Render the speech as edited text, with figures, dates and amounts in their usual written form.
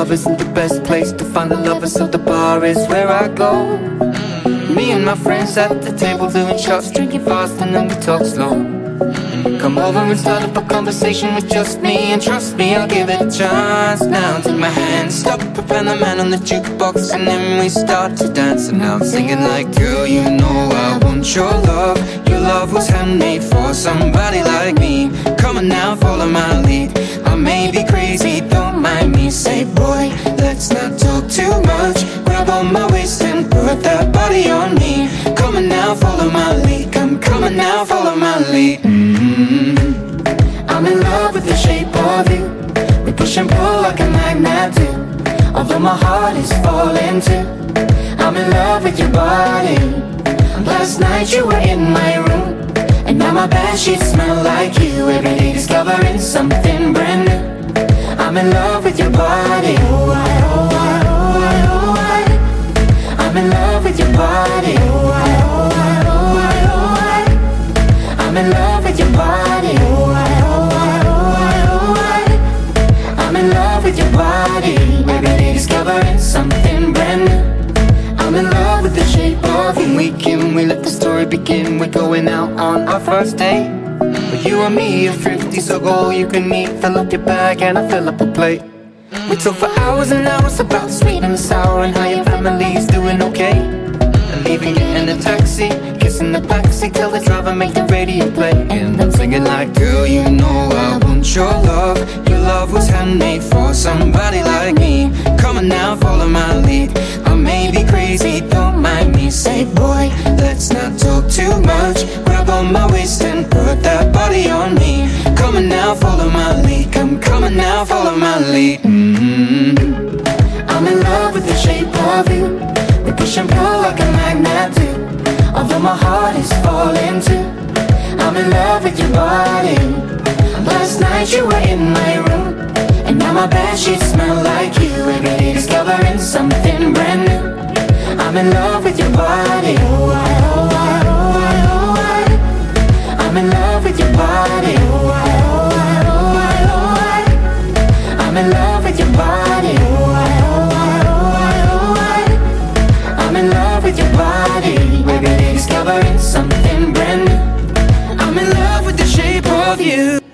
love isn't the best place to find the lovers, so the bar is where I go. Me and my friends at the table doing shots, drinking fast and then we talk slow. Come over and start up a conversation with just me, and trust me, I'll give it a chance. Now take my hand, stop and find the man on the jukebox, and then we start to dance. And now I'm singing like, girl, you know I want your love. Your love was handmade for somebody like me. Come on now, follow my lead. I may be crazy, don't mind me. Say, boy, let's not talk too much. Grab on my waist and put that body on me. Come on now, follow my lead. Come on now, follow my lead. I'm in love with the shape of you. We push and pull like a magnet do. Although my heart is falling too, I'm in love with your body. Last night you were in my room, and now my bedsheets smell like you. Every day discovering something brand new. I'm in love with your body. Oh, I, oh, I, oh, I, oh, I. I'm in love with your body. Oh, I, oh, I, oh, I, oh, I. I'm in love with your body. Oh, I, oh, I, oh, I, oh, I. I'm in love with your body. Every day discovering something brand new. I'm in love with the shape of you. We let the story begin. We're going out on our first date. But you and me are thrifty, so go all you can eat. Fill up your bag and I fill up a plate. We talk for hours and hours about the sweet and the sour, and how your family's doing okay. And leaving it in a taxi, kissing the backseat, tell the driver make the radio play. And I'm singing like, girl, you know I want your love. Your love was handmade for somebody like me. Come on now, follow my lead. I may be crazy, don't mind me. Say, boy, let's not talk too much. Grab on my waist and put that body on me. Come on now, follow my lead. Come on now, follow my lead. I'm in love with the shape of you. We push and pull like a magnet do. Although my heart is falling too, I'm in love with your body. Last night you were in my room, and now my bedsheets smell like you. Every day discovering something brand new. I'm in love with your body. Oh, I, oh, I, oh, I, oh, I. I'm in love with your body. Oh, I, oh, I, oh, I, oh, I. I'm in love with your body. Oh, I, oh, I, oh, I, oh, I. I'm in love with your body. Every day discovering something brand new. I'm in love with the shape of you.